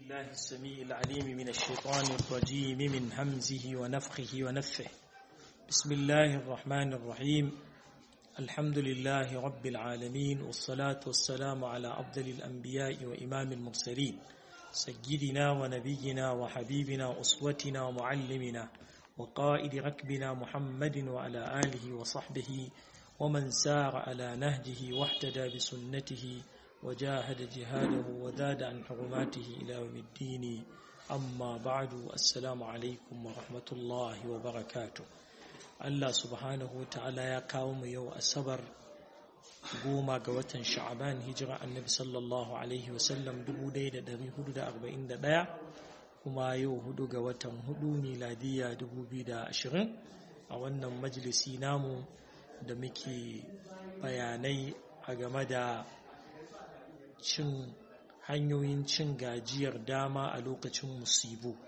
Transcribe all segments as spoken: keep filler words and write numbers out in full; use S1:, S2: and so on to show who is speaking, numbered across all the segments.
S1: بالله السميع العليم من الشيطان الرجيم من همزه ونفخه ونفه بسم الله الرحمن الرحيم الحمد لله رب العالمين والصلاة والسلام على أفضل الأنبياء وإمام المرسلين سيدنا ونبينا وحبيبنا أسوتنا ومعلمنا وقائد ركبنا محمد وعلى آله وصحبه ومن سار على نهجه واحتدى بسنته وجاهد جهاده وزاد عن حرماته إلى يوم الدين أما بعد السلام عليكم ورحمة الله وبركاته الله سبحانه وتعالى يا قوم يو الصبر goma ga watan sha'aban hijira annabi sallallahu alaihi wasallam dubu ɗaya da ɗari hudu da arba'in da ɗaya kuma yau hudu ga watan hudu miladiya dubu biyu da ashirin a wannan majalisi namu da muke bayanai a game da cin hanyoyin cin gajiyar dama a lokacin musibu.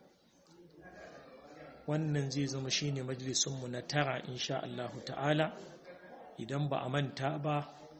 S1: Wannan zai zama shine majalisunmu na tara insha Allah ta'ala. Idan ba a manta ba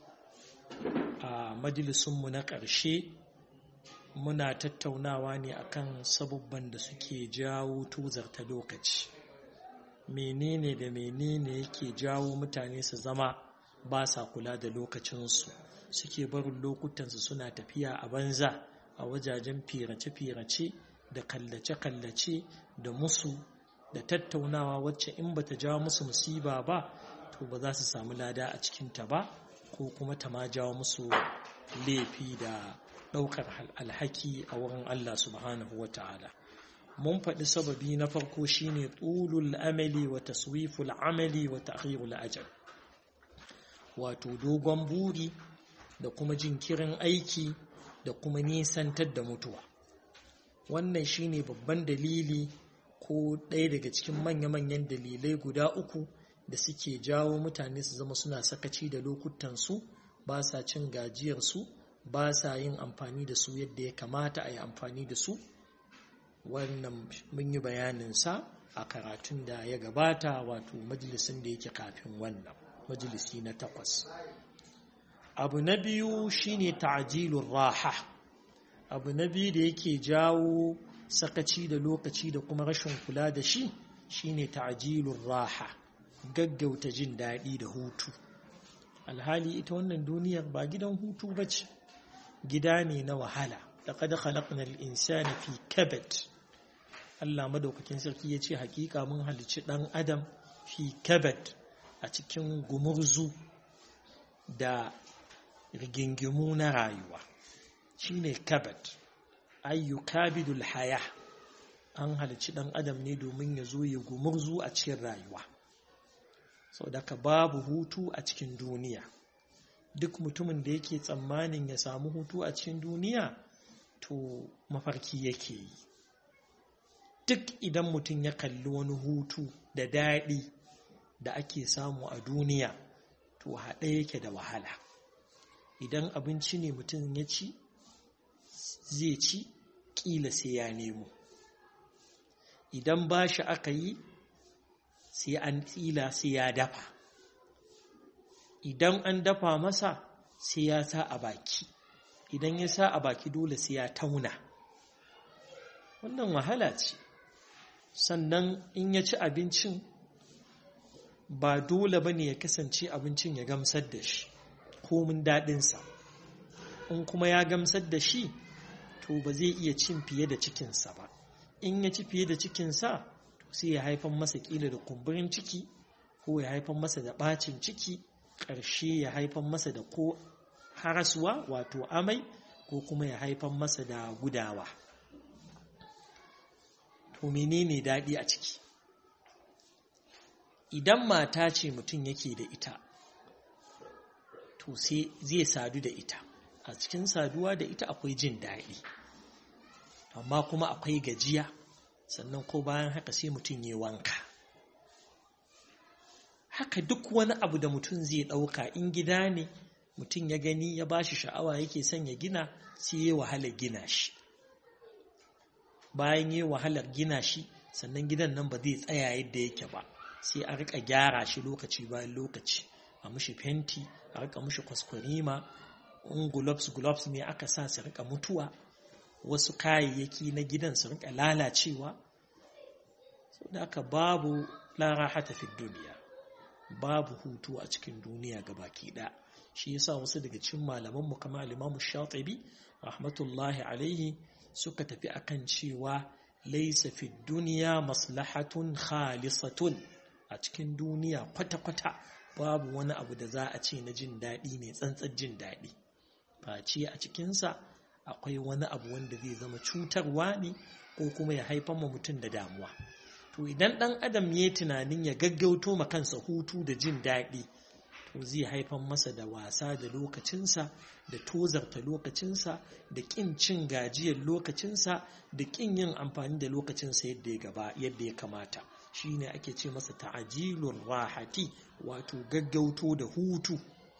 S1: a majalisunmu na ƙarshe muna tattaunawa ne akan sabubban da suke jawo tuzarta lokaci. Menene da menene yake jawo mutane su zama ba sa kula da lokacinsu, suke barin lokutansu suna tafiya a banza a wajajen firace-firace da kallace-kallace da musu da tattaunawa wacce in bata jawo musu musiba ba to ba za su samu lada a cikinta ba, ko kuma ta ma jawo musu laifi da ɗaukar alhaki a wurin Allah subhanahu wa ta'ala. Mun faɗi sababi na farko shine tulul amali wa taswiful amali wa ta'khirul ajal, wato dogon buri da kuma jinkirin aiki da kuma nisantar da mutuwa. Wannan shine babban dalili ko ɗaya daga cikin manya-manyan dalilai guda uku da suke jawo mutane su zama suna sakaci da lokutansu, ba sa cin gajiyarsu, ba sa yin amfani da su yadda ya kamata a yi amfani da su. Wannan mun yi bayaninsa a karatun da ya gabata, wato majalisin da yake kafin wannan, majalisi na takwas. Abu na biyu shine ta'jilur raha. Abu na biyu da yake jawo sakaci da lokaci da kuma rashin kula da shi shine ta'jilur raha, gaggauta jin daɗi da hutu. Alhali ita wannan duniyar ba gidan hutu bace, gida ne na wahala. Laqad khalaqnal insana fi kabad. Allah madaukakin sarki yace hakika mun halicci dan adam fi kabad, a cikin gumurzu da rigingimu na rayuwa. Shine kabad, ayyu kabidul haya. An halicci dan adam ne domin ya zo ya gumurzu a cikin rayuwa. Saboda ka babu hutu a cikin duniya. Duk mutumin da yake tsammanin ya samu hutu a cikin duniya to mafarki yake yi. Duk idan mutum ya kalli wani hutu da daɗi da ake samu a duniya to haɗe yake da wahala. Idan abinci ne mutum ya ci zai ci, ƙila sai ya nemo. Idan ba shi aka yi sai an tsila sai ya dafa. Idan an dafa masa sai ya sa a baki. Idan ya sa a baki dole sai ya tauna. Wannan wahala ce. Sannan in ya ci abincin ba dole ba ne ya kasance abincin ya gamsar da shi komin daɗinsa. In kuma ya gamsar da shi to ba zai iya cin fiye da cikinsa ba. In ya ci fiye da cikinsa to sai ya haifar masa ƙila da kumburin ciki, ko ya haifar masa da ɓacin ciki, ƙarshe ya haifar masa da ko haraswa wato amai, ko kuma ya haifar masa da gudawa. To menene daɗi a ciki? Idan mata ce mutum yake da ita to sai zai sadu da ita. A cikin saduwa da ita akwai jin daɗi, amma kuma akwai gajiya. Sannan ko bayan haka sai mutum ya wanka. Haka duk wani abu da mutum zai ɗauka, in gida ne mutum ya gani ya ba shi sha'awa yake son ya gina, sai ya wahalar gina shi. Bayan ya wahalar gina shi, sannan gidan nan ba zai tsaya yadda yake ba, sai a rika gyara shi lokaci bayan lokaci, a mushi fenti, a rika mushi kwaskwarima, in gloves gloves ne aka sa su rika mutuwa, wasu kayayyaki na gidan su rika lalacewa. Saboda haka babu la rahata fi duniya, babu hutu a cikin duniya gabaki ɗaya. Shi yasa wasu daga cikin malaman mu kamar Imam Shatibi rahmatullahi alaihi suka tafi akan cewa laysa fi dunya maslahatun khalisatun, a cikin duniya kwata-kwata babu wani abu da za a ce na jin daɗi ne, tsantsar jin daɗi. Face a cikinsa akwai wani abu wanda zai zama cutarwa ne ko kuma ya haifar ma mutum da damuwa. To idan ɗan adam ya tunanin ya gaggauto ma kansa hutu da jin daɗi, to zai haifar masa da wasa da lokacinsa, da tozarta lokacinsa, da ƙin cin gajiyar lokacinsa, da ƙin yin amfani da lokacinsa yadda ya gaba yadda ya kamata. Shine ake ce masa ta'jilur rahati, wato gaggauto da hutu.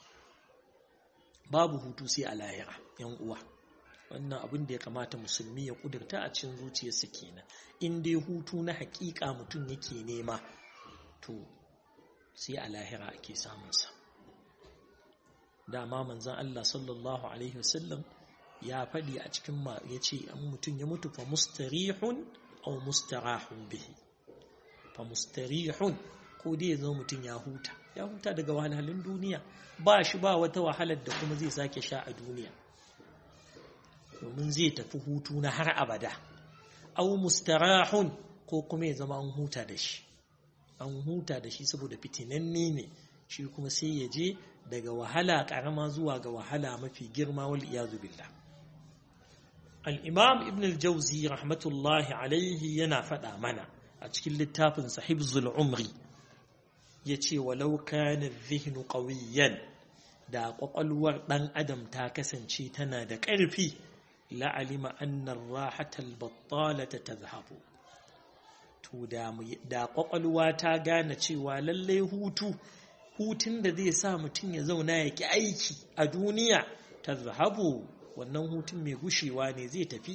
S1: Babu hutu sai a lahira, yan uwa. Wannan abin da ya kamata musulmi ya kudurta a cikin zuciyarsa kenan. In dai hutu na hakika mutum yake nema, to sai a lahira ake samun sa. Dama manzon Allah sallallahu alaihi wasallam ya faɗi a cikin ma yace an mutum ya mutu fa mustarihun aw mustarahun bihi. Fa mustarihun, ko dai yazo mutum ya huta ya huta daga wahalhalun duniya, ba shi ba wata wahalar da kuma zai sake sha a duniya, domin zai tafi hutu na har abada. Aw mustarahun, ko kuma ya zama an huta da shi an huta da shi saboda fitinanne ne shi, kuma sai ya je daga wahala karama zuwa ga wahala mafi girma, wal iyazu billah. Al-Imam Ibn al-Jawzi rahmatullahi alaihi yana faɗa mana a cikin littafin sa Hibzul Umri, yace walau kana adh-dhihnu qawiyan, da kwakwalwar dan adam ta kasance tana da ƙarfi, la'alima anna ar-rahata al-battalata tadhhabu. To da da kwakwalwa ta gane cewa lalle hutu hutun da zai sa mutum ya zauna ya ki aiki a duniya, tadhhabu, wannan hutun mai gushewa ne, zai tafi.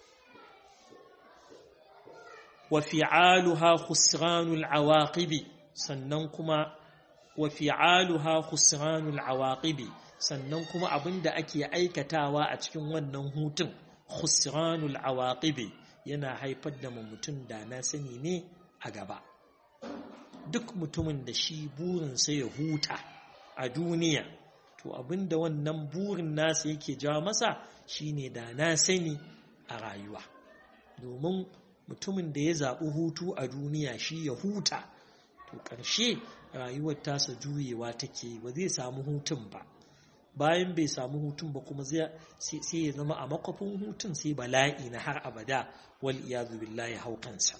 S1: Wa fi'aluha khusranul awaqibi, sannan kuma wa fi'aluha khusranul awaqibi, sannan kuma abinda ake aikatawa a cikin wannan hutun, khusranul awaqibi, yana haifar da mutum da na sani ne a gaba. Duk mutumin da shi burinsa ya huta a duniya, to abinda wannan burin nasa yake jawo masa shine da na sani a rayuwa. Domin mutumin da ya zaɓi hutu a duniya, shi ya huta, to ƙarshe rayuwar tasa juyewa take, ba zai samu hutun ba. Bayan bai samu hutun ba kuma sai ya zama a makwafin hutun sai bala'i na har abada, wal iyadu billahi haukansa.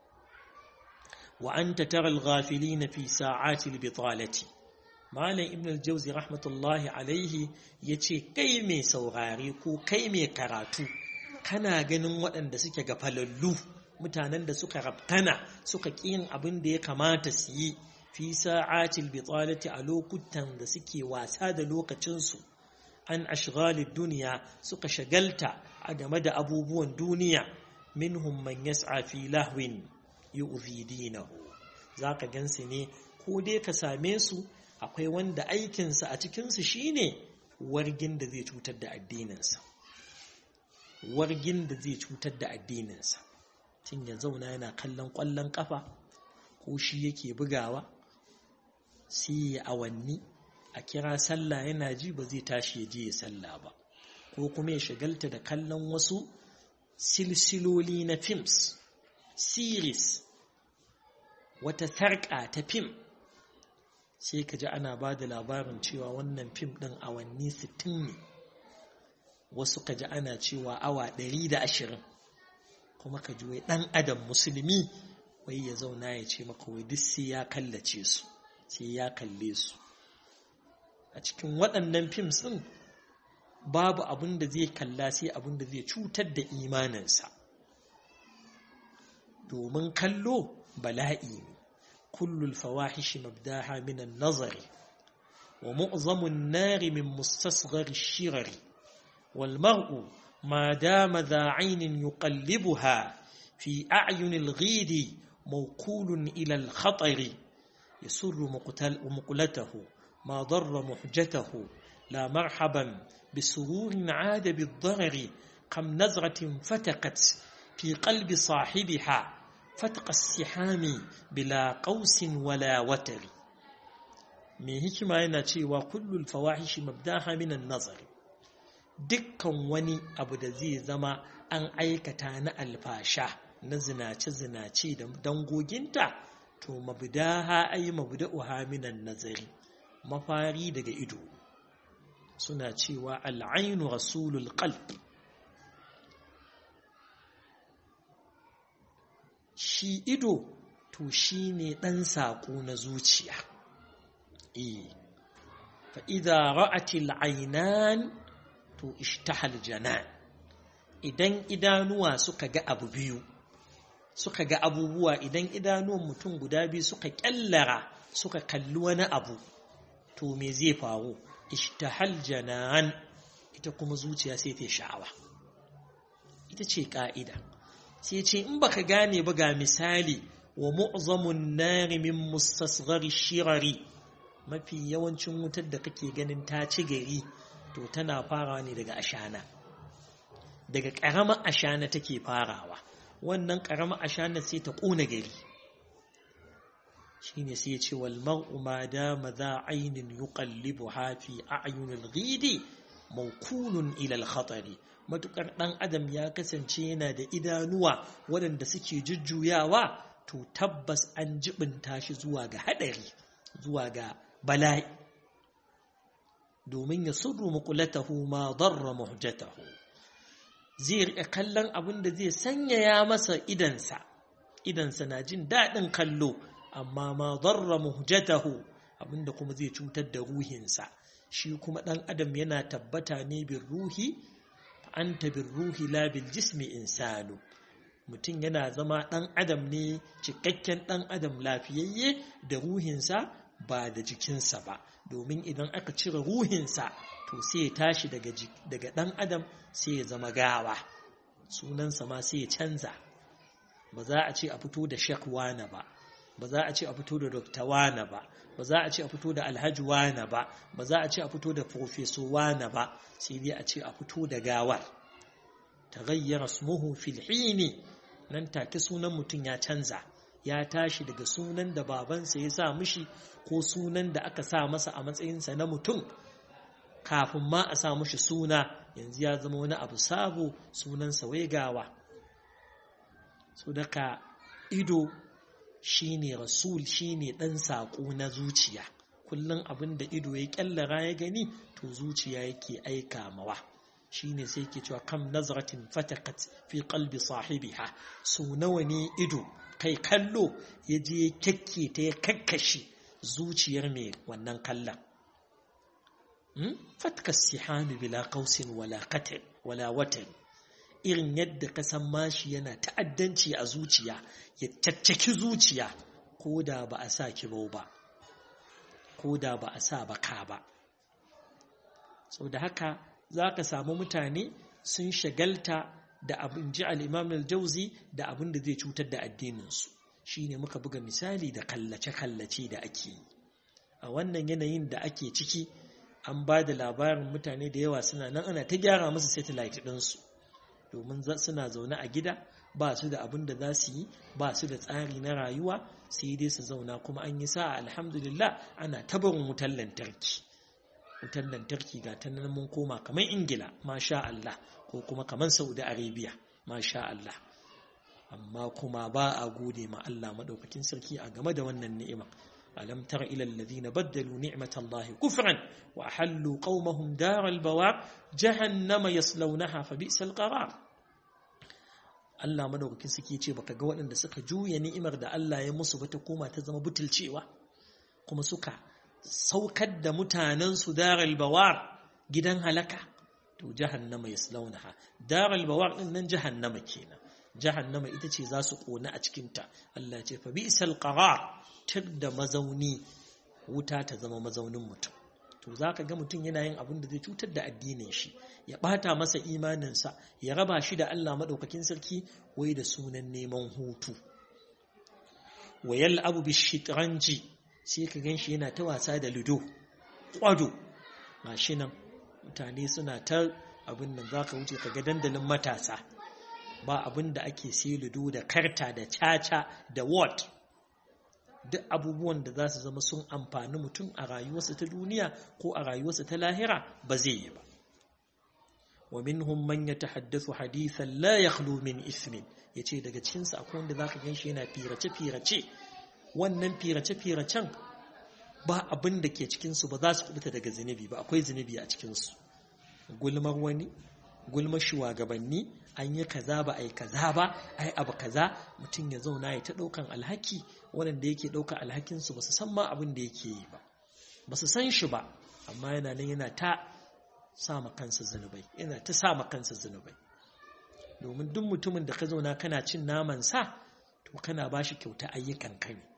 S1: Wa anta tara al-ghafilina fi sa'ati al-bitalati. Malam Ibn al-Jawzi rahmatullahi alaihi yace kai mai saurare ko kai mai karatu, kana ganin waɗanda suke gafalallu, mutanen da suka rabtana, suka ƙin abin da ya kamata su yi, fi sa'atil bitalati, a lokutan da suke wasa da lokacinsu, an ashghalid duniya, suka shagalta a game da abubuwan duniya. Minhum man yas'a fi lahwin yu'zi dinahu, zaka gansu ne, ko dai ka same su akwai wanda aikinsa a cikinsu shine wargin da zai cutar da addininsa wargin da zai cutar da addininsa tun ya zauna yana kallon ƙwallon ƙafa, ko shi yake bugawa, sai ya awanni a kira sallah yana ji ba zai tashi ya je ya sallah ba, ko kuma ya shagalta da kallon wasu silsiloli na films, series, wata sarƙa ta fim, sai ka ji ana ba da labarin cewa wannan fim ɗin awanni sittin ne, wasu ka ji ana cewa awa ɗari da ashirin, kuma ka ji wai ɗan adam musulmi wai ya zauna ya ce maka wai duk sai ya kallace su, sai ya kalle su. A cikin waɗannan fim ɗin babu abin da zai kalla sai abin da zai cutar da imaninsa, domin kallo bala'i ne. Kullul fawahishi mabdaha min an-nazari wa mu'zamu an-nari min mustasghari ash-shirari wal mar'u ma dama dha 'aynin yuqallibuha fi a'yuni al-ghidi mawkulun ila al-khatari yasurru muqlatahu ma darra muhjatahu la marhaban bisururin 'ada bid-darari kam nazratin fataqat fi qalbi sahibiha fatqa as-sihami bila qausin wala watari mai hikima yana cewa kullul fawahishi mabdaha minan nazari dukkan wani abu da zai zama an aikata na alfasha na zinace-zinace da dangoginta to mabdaha ay mabda'uha minan nazari mafari daga ido suna cewa al'ainu rasulul qalb shi ido to shine dan sako na zuciya eh fa idza ra'atil aynan to ishtahal janan idan idanuwa suka ga abu biyu suka ga abubuwa idan idanuwan mutum guda biyu suka kyallara suka kalli wani abu to me zai faru ishtahal janan ita kuma zuciya sai ta sha'awa ita ce ka'ida sai ce in baka gane ba ga misali wa mu'zamun nari min mustasghari shirari mafi yawancin wutar da kake ganin ta ci gari to tana farawa ne daga ashana daga ƙaramar ashana take farawa wannan ƙaramar ashana sai ta ƙona gari shine sai ya ce wal mar'u ma dama za aynin yuqallibuha fi a'yunil ghidi mawkulun ila al khatari matukar dan adam ya kasance yana da idanuwa waɗanda suke jujjuyawa to tabbas an jibinta shi zuwa ga hadari zuwa ga bala'i domin ya surru muqlatahu ma darra muhjatahu zai riƙa kallon abin da zai sanyaya masa idansa idansa na jin daɗin kallo amma ma darra muhjatahu abinda kuma zai cutar da ruhinsa shi kuma ɗan adam yana tabbata ne bin ruhi anta bin ruhi la bil jismi insanu mutum yana zama ɗan adam ne cikakken ɗan adam lafiyayye da ruhinsa ba da jikinsa ba domin idan aka cire ruhinsa to sai ya tashi daga daga ɗan adam sai ya zama gawa sunansa ma sai ya canza ba za a ce a fito da shek wane ba ba za a ce a fito da dokta wane ba ba za a ce a fito da alhaji wane ba ba za a ce a fito da profeso wane ba sai dai a ce a fito da gawar taghayyara ismuhu fil hini nan take sunan mutum ya canza ya tashi daga sunan da babansa ya sa mishi ko sunan da aka sa masa a matsayinsa na mutum kafin ma a sa mishi suna yanzu ya zama wani abu sabo sunansa wai gawa so daga ido shine rasul shine dan sako na zuciya kullun abin da ido ya kyallara ya gani to zuciya yake aika mawa shine sai yake cewa kam nazratin fatakat fi qalbi sahibiha so nawa ne ido kai kallo yaje kekke ta ya kakkashi zuciyar mai wannan kallon hmm? fatka sihami bila qausin wala qatl wala watan irin yadda ka san mashi yana ta'addanci a zuciya ya caccaki zuciya ko da ba a sa kibau ba ko da ba a sa baka ba sau da haka za ka samu mutane sun shagalta da abin ji al'imam al-jauzi da abin da zai cutar da addininsu shi ne muka buga misali da kallace-kallace da ake yi a wannan yanayin da ake ciki an ba da labarin mutane da yawa suna nan ana ta gyara musu satellite ɗinsu domin suna zaune a gida ba su da abin da za su yi ba su da tsari na rayuwa sai dai su zauna kuma an yi sa'a alhamdulillah ana tabarin wutar lantarki wutar lantarki ga ta nan mun koma kamar ingila masha Allah ko kuma kamar saudi arabia masha Allah amma kuma ba a gode ma Allah madaukakin sarki a game da wannan ni'ima alam tara ila alladhina baddalu ni'matallahi kufran wa ahallu qaumahum daral bawar jahannama yaslawnaha fa bi'sal qarar Allah madaukakin sarki ce baka ga waɗanda suka juya ni'imar da Allah ya musu ba ta koma ta zama butulcewa kuma suka saukar da mutanen su daral bawar gidan halaka to jahannama yaslawnaha daral bawar din nan jahannama kenan jahannama ita ce za su kona a cikin ta Allah ce fa bi'sal qarar tir da mazauni wuta ta zama mazaunin mutum to zaka ga mutum yana yin abin da zai cutar da addinin shi ya bata masa imaninsa ya raba shi da Allah madaukakin sarki wai da sunan neman hutu wayal abu bishitranji sai ka ganshi yana ta wasa da ludo kwado gashi nan mutane suna ta abin nan za ka wuce ka ga dandalin matasa ba abin da ake sai ludo da karta da caca da wot duk abubuwan da za su zama sun amfani mutum a rayuwarsa ta duniya ko a rayuwarsa ta lahira ba zai yi ba wa minhum man yatahaddathu hadithan la yakhlu min ismin yace daga cikin sa akwai wanda zaka ganshi yana firace firace wannan firace firacen ba abin da ke cikin su ba za su kubuta daga zinubi ba akwai zinubi a cikin su gulmar wani gulmar shugabanni an yi kaza ba ai kaza ba ai abu kaza mutum ya zauna ya ta daukan alhaki wanda yake dauka alhakin su ba su san ma abin da yake yi ba ba su san shi ba amma yana nan yana ta sa ma kansa zunubai yana ta sa ma kansa zunubai domin duk mutumin da ka zauna kana cin naman sa to kana bashi kyauta ayyukan ka ne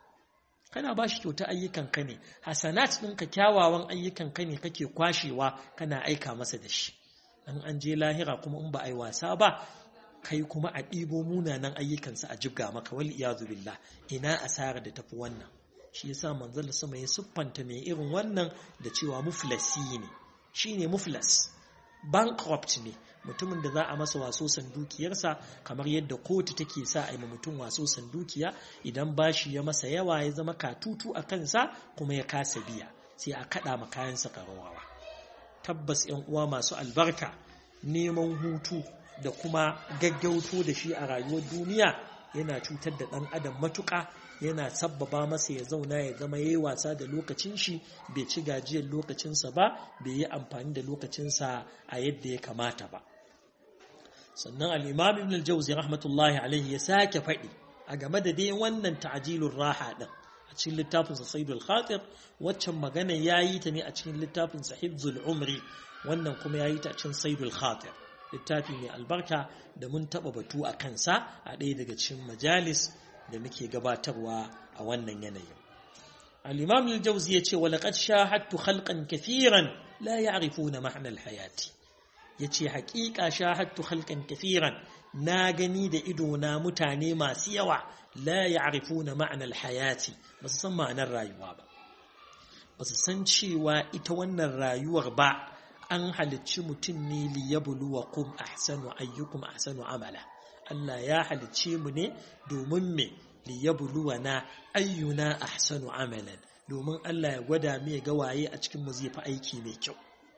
S1: kana bashi kyauta ayyukan ka ne hasanat ɗinka kyawawan ayyukan ka ne kake kwashewa kana aika masa da shi dan an je lahira kuma in ba ai wasa ba kai kuma a ɗibo munanan ayyukansa a jibga maka wal iyazu billah ina asara da tafi wannan shi yasa manzon sama ya siffanta mai irin wannan da cewa muflasi ne shine muflas bankrupt ne mutumin da za a masa wasosan dukiyarsa kamar yadda kotu take sa a yi mutum wasosan dukiya idan bashi ya masa yawa ya zama katutu a kansa kuma ya kasa biya sai a kada ma kayansa karawawa tabbas yan uwa masu albarka neman hutu da kuma gaggauto da shi a rayuwar duniya yana cutar da ɗan adam matuƙa yana sabbaba masa ya zauna ya zama yayi wasa da lokacin shi bai ci gajiyar lokacinsa ba bai yi amfani da lokacinsa a yadda ya kamata ba sannan al-imam ibn al-jawzi rahmatullahi alaihi ya sake faɗi a game da dai wannan ta'jilur raha din a cikin littafin sa sayyidul khatir waccan magana yayi ta ne a cikin littafin sa hifzul umri wannan kuma yayi ta a cikin sayyidul khatir littafi mai albarka da mun taba batu a kansa a ɗaya daga cikin majalis da muke gabatarwa a wannan yanayin al-imam al-jawzi yace wa laqad shahadtu khalqan kathiran la ya'rifuna ma'na al-hayati yace haƙiƙa shahadtu khalqan kathiran na gani da ido na mutane masu yawa la ya'rifuna ma'na al-hayati basu san ma'anar rayuwa ba basu san cewa ita wannan rayuwar ba an halicci mutum ne liyabluwakum ahsanu ayyukum ahsanu amala Allah ya halicce mu ne domin me liyabluwana ayyuna ahsanu amalan domin Allah ya gwada mu ga waye a cikin mu zai fi aiki mai kyau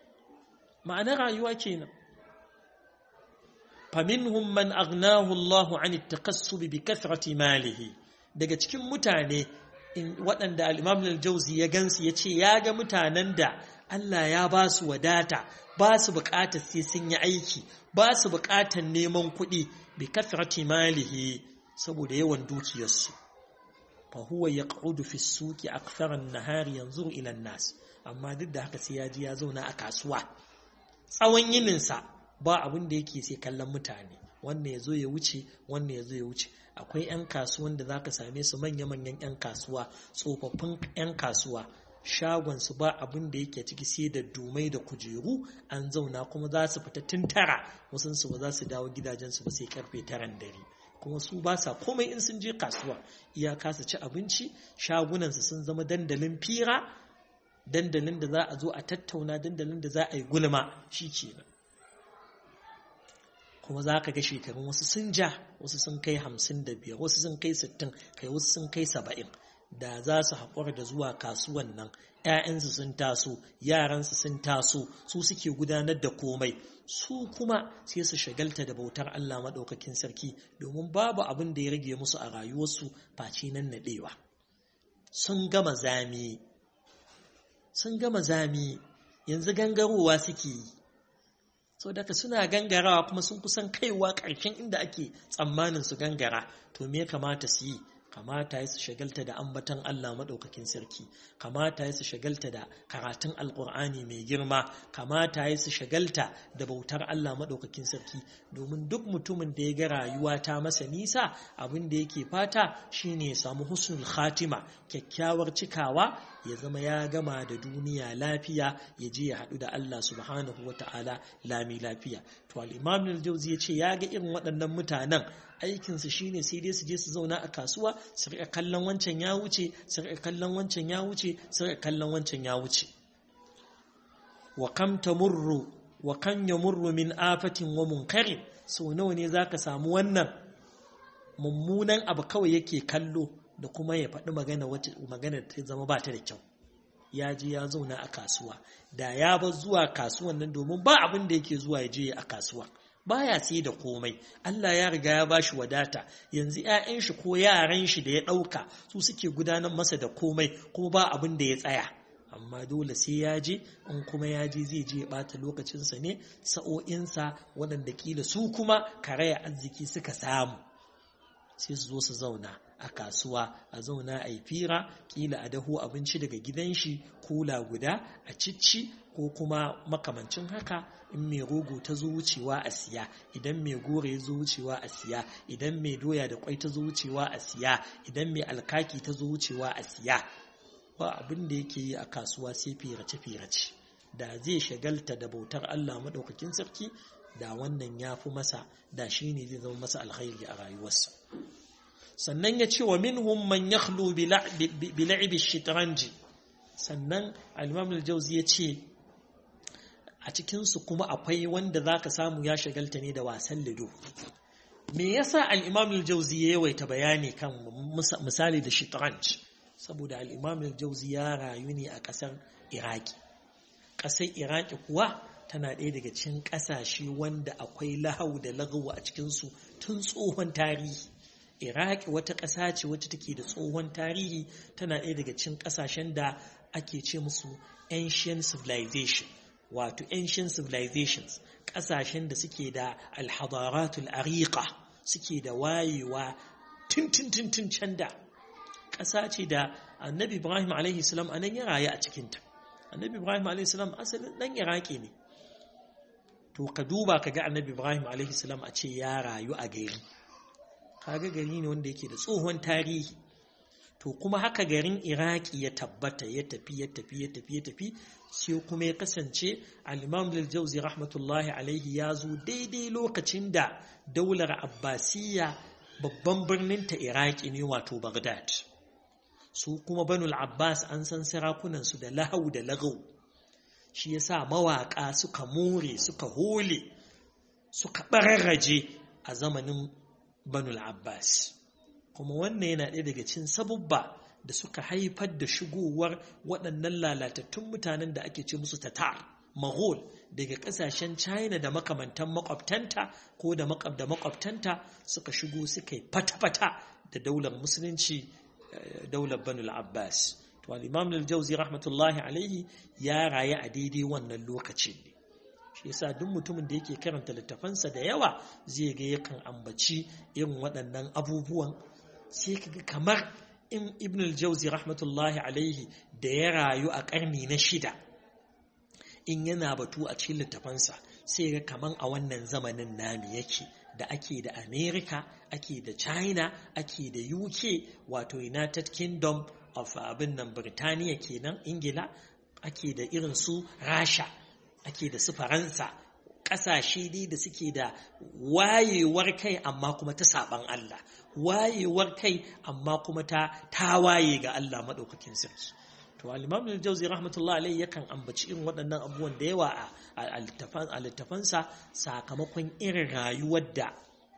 S1: ma'anar rayuwa kenan faminhum man aghnahu Allahu 'an at-takassub bi kathrati malihi daga cikin mutane waɗanda al-Imam al-Jawzi ya gansu yace ya ga mutanen da Allah ya ba su wadata ba su buƙatar sai sun yi aiki ba su buƙatar neman kuɗi bi kathrati malihi saboda yawan dukiyarsu fa huwa yaq'udu fi as-suqi akthara an-nahari yanzuru ila an-nas amma duk da haka sai ya ji ya zauna a kasuwa tsawon yinin sa ba abin da yake sai kallon mutane wannan yazo ya wuce wannan yazo ya wuce akwai ƴan kasuwan da zaka same su manya-manyan ƴan kasuwa tsofaffin ƴan kasuwa shagon su ba abin da yake ciki sai da dumai da kujeru an zauna kuma za su fita tun tara wasu su ba za su dawo gidajensu ba sai karfe taran dare kuma su ba sa komai in sun je kasuwa iyaka su ci abinci shagunansu sun zama dandalin fira dandalin da za a zo a tattauna dandalin da za a yi gulma shi kenan kuma za ka ga shekarun wasu sun ja wasu sun kai hamsin da biyar wasu sun kai sittin kai wasu sun kai saba'in da za su haƙura da zuwa kasuwan nan ‘ya'yansu sun taso yaransu sun taso su suke gudanar da komai su kuma sai su shagalta da bautar Allah maɗaukakin sarki domin babu abin da ya rage musu a rayuwarsu face nan naɗewa sun gama zami sun gama zami yanzu gangarowa suke yi sau daga suna gangarawa kuma sun kusan kaiwa ƙarshen inda ake tsammanin su gangara to me ya kamata su yi kamata ya su shagalta da ambatan Allah maɗaukakin sarki kamata ya su shagalta da karatun alƙur'ani mai girma kamata ya su shagalta da bautar Allah maɗaukakin sarki domin duk mutumin da ya ga rayuwa ta masa nisa abin da yake fata shine ya samu husnul khatima kyakkyawar cikawa ya zama ya gama da duniya lafiya ya je ya haɗu da Allah subhanahu wata'ala lami lafiya to al-Imam al-Jawzi ya ce ya ga irin waɗannan mutanen aikinsu shine sai dai su je su zauna a kasuwa su riƙa kallon wancan ya wuce su riƙa kallon wancan ya wuce su riƙa kallon wancan ya wuce wa kam tamurru wa kan yamurru min afatin wa munkarin, so nawa ne zaka samu wannan mummunan abu kawai yake kallo da kuma ya faɗi magana wata magana ta zama ba ta da kyau. Ya je ya zauna a kasuwa, da ya bar zuwa kasuwan nan, domin ba abin da yake zuwa ya je a kasuwa, baya sai da komai. Allah ya riga ya bashi wadata, yanzu ƴaƴan shi ko yaran shi da ya ɗauka su suke gudanar masa da komai, kuma ba abin da ya tsaya. Amma dole sai ya je, in kuma ya je zai je ya ɓata lokacinsa ne, sa'o'insa waɗanda kila su kuma karaya arziki suka samu, sai su zo su zauna a kasuwa, a zauna a yi fira, kila a daho abinci daga gidan shi kula guda a cicci, ko kuma makamancin haka. In mai rogo ta zo wucewa a siya, idan mai gore ya zo wucewa a siya, idan mai doya da kwai ta zo wucewa a siya, idan mai alkaki ta zo wucewa a siya. Ba abin da yake yi a kasuwa sai firace-firace. Da zai shagalta da bautar Allah maɗaukakin sarki, da wannan ya fi masa, da shi ne zai zama masa alkhairi a rayuwarsa. Sannan ya ce wa minhum man yakhlu bi la'ibi shitranji. Sannan al-Imam al-Jawzi ya ce a cikinsu kuma akwai wanda zaka samu ya shagalta ne da wasan lido. Me yasa al-Imam al-Jawzi ya yawaita bayani kan misali da shitranj? Saboda al-Imam al-Jawzi ya rayu ne a ƙasar Iraki. Ƙasar Iraki kuwa tana ɗaya daga cikin ƙasashe wanda akwai lahau da lagawa a cikinsu tun tsohon tarihi. Iraki wata ƙasa ce wacce take da tsohon tarihi, tana ɗaya daga cikin ƙasashen da ake ce musu ancient civilization, wato ancient civilizations, ƙasashen da suke da alhadaratul ariqa, suke da wayewa tun tun tun tun can da. Ƙasa ce da Annabi Ibrahim alaihi salam anan ya rayu a cikinta. Annabi Ibrahim alaihi salam asalin ɗan Iraki ne. To ka duba ka ga Annabi Ibrahim alaihi salam a ce ya rayu a gari. Kaga gari ne wanda yake da tsohon tarihi. To kuma haka garin Iraki ya tabbata, ya tafi ya tafi ya tafi ya tafi, sai kuma ya kasance al-Imam al-Jawzi rahmatullahi alaihi ya zo daidai lokacin da daular Abbasiyya babban birnin ta Iraki ne, wato Baghdad. Su kuma Banul Abbas an san sarakunan su da lahau da lagau. Shi yasa mawaka suka more, suka hole, suka bararraje a zamanin Banul Abbas. Kuma wannan yana ɗaya daga cikin sabubba da suka haifar da shigowar waɗannan lalatattun mutanen da ake ce musu Tatar, Mughal, daga ƙasashen China da makamantan makwabtanta ko da makwabtanta, suka shigo suka yi fata-fata da daular musulunci, daular Banul Abbas. To al-Imam al-Jawzi rahmatullahi alaihi ya rayu a daidai wannan lokacin ne. Shi yasa duk mutumin da yake karanta littafansa da yawa zai ga yakan ambaci irin waɗannan abubuwan, sai kaga kamar in Ibn al-Jawzi rahmatullahi alaihi da ya rayu a ƙarni na shida, in yana batu a cikin littafansa sai ga kaman a wannan zamanin nami yake, da ake da America, ake da China, ake da U K, wato United Kingdom of abin nan Birtaniya kenan, Ingila, ake da irin su Rasha, ake da su Faransa, ƙasashe dai da suke da wayewar kai amma kuma ta saban Allah, wayewar kai amma kuma ta tawaye ga Allah maɗaukakin sarki. To al-Imam al-Jawzi rahmatullahi alayhi yakan ambaci irin waɗannan abubuwan da yawa a littafansa sakamakon irin rayuwar da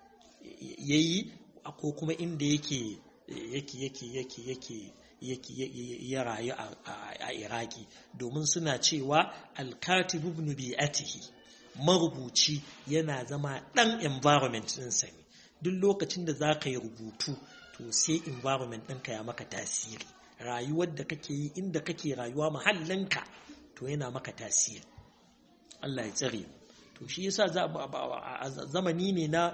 S1: yayi, ko kuma inda yake yake yake yake yake yake ya rayu a Iraki, domin suna cewa al-katib ibn bi'atihi, marubuci yana zama ɗan environment ɗinsa ne. Duk lokacin da za ka yi rubutu, to sai environment ɗinka ya maka tasiri. Rayuwar da kake yi, inda kake rayuwa, mahallinka, to yana maka tasiri. Allah ya tsare. To shi yasa zamani ne na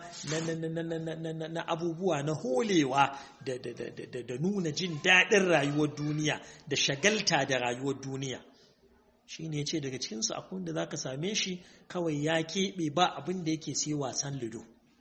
S1: na abubuwa na holewa da da nuna jin daɗin rayuwar duniya, da shagalta da rayuwar duniya. Shi ne ya ce daga cikinsu akwai wanda za ka same shi kawai ya keɓe ba abin da yake sai wasan lido.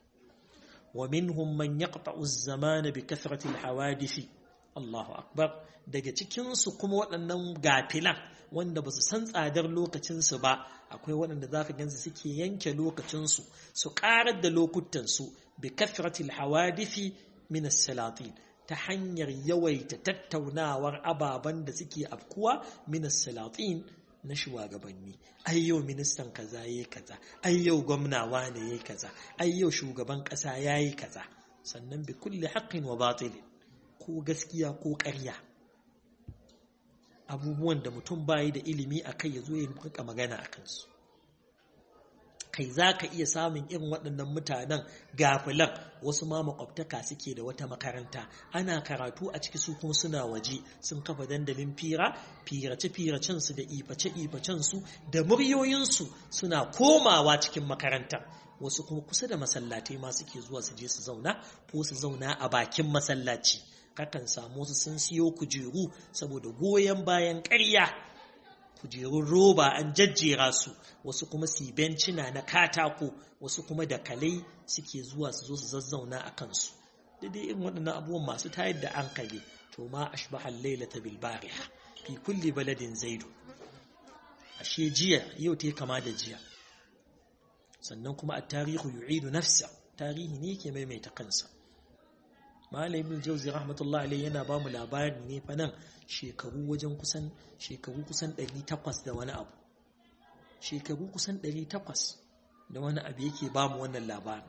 S1: Wa minhum man yaqta'u az-zamana bi kathrati al-hawadith. Allahu akbar. Daga cikinsu kuma waɗannan gafilan wanda ba su san tsadar lokacinsu ba, akwai waɗanda za ka gansu suke yanke lokacinsu, su ƙarar da lokutansu bi kathrati al-hawadith min as-salatin, ta hanyar yawaita tattaunawar ababen da suke afkuwa min as-salatin na shugabanni. Ai yau ministan kaza yayi kaza, ai yau gwamnawa ne yayi kaza, ai yau shugaban ƙasa yayi kaza. Sannan bi kulli haqqin wa batil, ko gaskiya ko ƙarya, abubuwan da mutum bayi da ilimi akai yazo ya rika magana akan su. Kai za ka iya samun irin waɗannan mutanen gafilan, wasu ma makwabtaka suke da wata makaranta, ana karatu a ciki su kuma suna waje sun kafa dandalin fira, firace-firacensu da iface-ifacensu da muryoyinsu suna komawa cikin makaranta. Wasu kuma kusa da masallatai ma suke zuwa su je su zauna ko su zauna a bakin masallaci. Kakan samu wasu sun siyo kujeru saboda goyon bayan ƙarya, kujerun roba an jajjera su, wasu kuma su bencina na katako, wasu kuma da kalai suke zuwa su zo su zazzauna a kansu. Daidai irin waɗannan abubuwan masu tayar da hankali. To ma ashbaha al-lailata bil bariha fi kulli baladin zaidu. Ashe jiya yau ta kama da jiya. Sannan kuma at-tarihu yu'idu nafsa, tarihi ne yake maimaita kansa. Malam Ibn Jawzi rahmatullahi alayhi yana ba mu labari ne fa nan shekaru wajen kusan shekaru kusan ɗari takwas da wani abu. Shekaru kusan ɗari takwas da wani abu yake ba mu wannan labarin.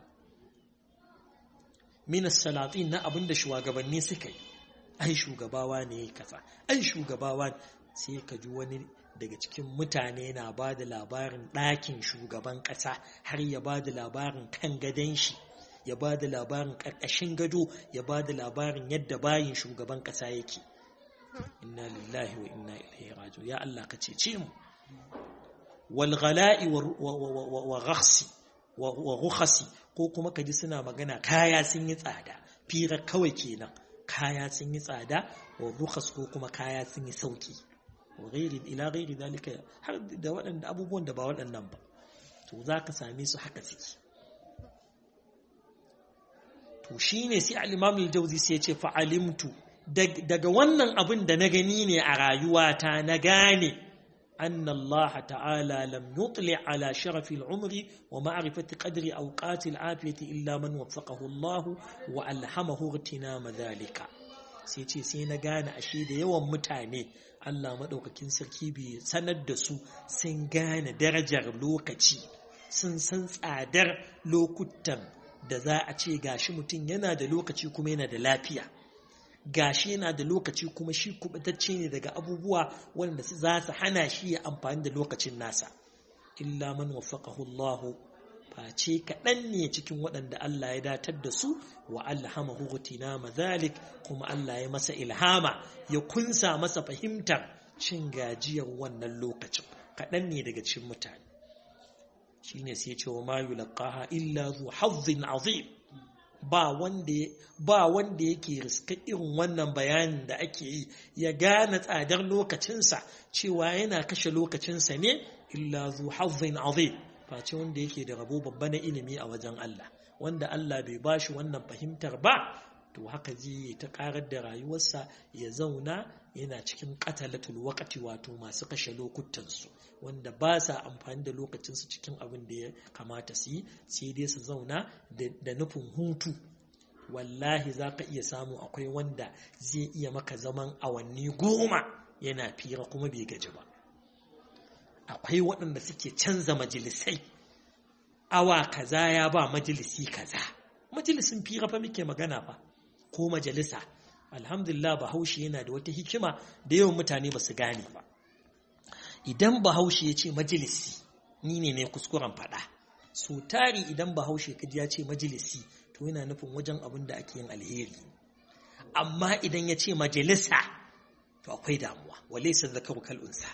S1: Min as-salatin, na abinda shugabanni suka yi. Ai shugabawa ne kaza, ai shugabawa, sai ka ji wani daga cikin mutane na ba da labarin ɗakin shugaban ƙasa, har ya ba da labarin kan gadon shi, ya ba da labarin ƙarƙashin gado, ya ba da labarin yadda bayin shugaban ƙasa yake. Inna lillahi wa inna ilaihi raji'un. Ya Allah ka cece mu. Wal ghala'i wa rakhsi wa rukhasi, ko kuma kaji suna magana kaya sun yi tsada, fira kawai kenan, kaya sun yi tsada, wa rukhas ko kuma kaya sun yi sauki, wa ghairi ila ghairi dalika, har da waɗanda abubuwan da ba waɗannan ba. To zaka same su haka suke. To shine sai al-Imam al-Jawzi sai ya ce fa'alimtu, daga wannan abin da na gani ne a rayuwata na gane anna Allah ta'ala lam yutli ala sharafi al-umri wa ma'rifati qadri awqati al-afiyati illa man waffaqahu Allah wa alhamahu irtinama dhalika. Sai ce sai na gane ashe da yawan mutane Allah madaukakin sarki bai sanar da su sun gane darajar lokaci, sun san tsadar lokutan da za a ce gashi mutum yana da lokaci kuma yana da lafiya, gashi yana da lokaci kuma shi kubatacce ne daga abubuwa wanda za su hana shi ya amfani da lokacin nasa. Illa man waffaqahu Allah, face kaɗan ne cikin waɗanda Allah ya datar da su, wa alhamahu ghutinama zalik, kuma Allah ya masa ilhama, ya kunsa masa fahimtar cin gajiyar wannan lokacin. Kaɗan ne daga cikin mutane. Shine sai ya ce wa ma yulqaha illa zu hazzin azim. Ba wanda ba wanda yake riska irin wannan bayanin da ake yi, ya gane tsadar lokacinsa, cewa yana kashe lokacinsa ne, illa zu hazzin azim, face wanda yake da rabo babba na ilimi a wajen Allah. Wanda Allah bai bashi wannan fahimtar ba, to haka zai ta karar da rayuwarsa, ya zauna yana cikin qatalatul waqti, wato masu kashe lokutansu, wanda ba sa amfani da lokacinsu cikin abin da ya kamata su yi, sai dai su zauna da nufin hutu. Wallahi za ka iya samu akwai wanda zai iya maka zaman awanni goma yana fira kuma bai gaji ba. Akwai waɗanda suke canza majalisai, awa kaza ya ba majalisi kaza. Majalisin fira fa muke magana fa, ko majalisa. Alhamdulillah Bahaushe yana da wata hikima da yawan mutane ba su gane ba. Idan Bahaushe ya ce majalisi, ni ne ne kuskuren faɗa. So tari idan Bahaushe kaji ya ce majalisi, to yana nufin wajen abin da ake yin alheri. Amma idan ya ce majalisa, to akwai damuwa. Walaysa dhakaru kal unsa.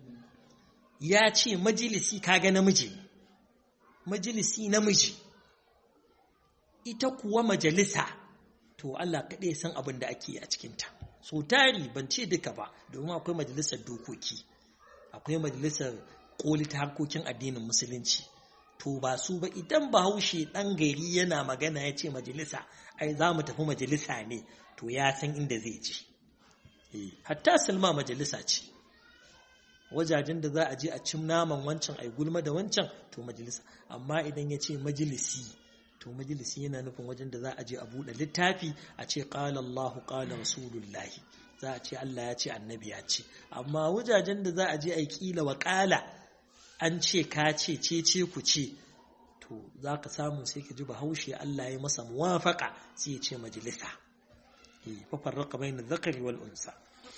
S1: Ya ce majalisi, kaga namiji. Majalisi namiji. Ita kuwa majalisa, to Allah kaɗai san abin da ake a cikinta. So tari ban ce duka ba, domin akwai majalisar dokoki, akwai majalisar koli ta harkokin addinin musulunci. To ba su ba, idan Bahaushe ɗan gari yana magana ya ce majalisa, ai za mu tafi majalisa ne, to ya san inda zai je. Eh, hatta Salma majalisa ce. Wajajen da za a je a cim naman wancan, ai gulma da wancan, to majalisa. Amma idan ya ce majalisi, to majalisi yana nufin wajen da za a je a buɗe littafi a ce qala Allahu qala Rasulullahi za a ce Allah ya ce annabi ya ce. Amma wajajen da za a je a yi ƙila wa ƙala an ce ka ce ce ce ku ce, to za ka samu sai ka ji bahaushe Allah ya masa muwafaka sai ya ce majalisa. Fafarraka bai na zakari wal unsa.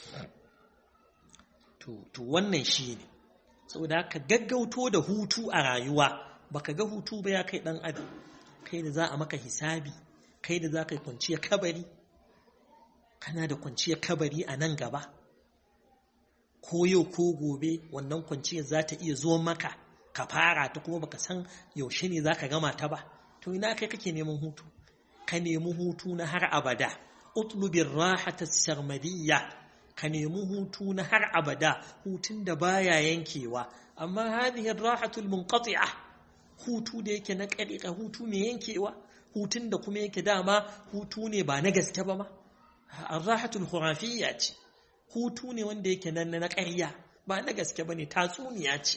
S1: To wannan shi ne, saboda haka gaggauto da hutu a rayuwa, baka ga hutu ba ya kai ɗan adam, kai da za a maka hisabi, kai da za ka yi kwanciyar kabari, kana da kwanciyar kabari a nan gaba, ko yau ko gobe wannan kwanciyar za ta iya zo maka, ka fara ta kuma baka san yaushe ne za ka gama ta ba. To ina kai kake neman hutu? Ka nemi hutu na har abada. utlubin rahata sarmadiyya, ka nemi hutu na har abada, hutun da baya yankewa. Amma hadhihi rahatul munqati'a, hutu da yake na ƙariƙa, hutu mai yankewa, hutun da kuma yake dama hutu ne ba na gaske ba ma. Ar-rahatul khurafiyya ce, hutu ne wanda yake nan na ƙarya, ba na gaske bane, tatsuniya ce.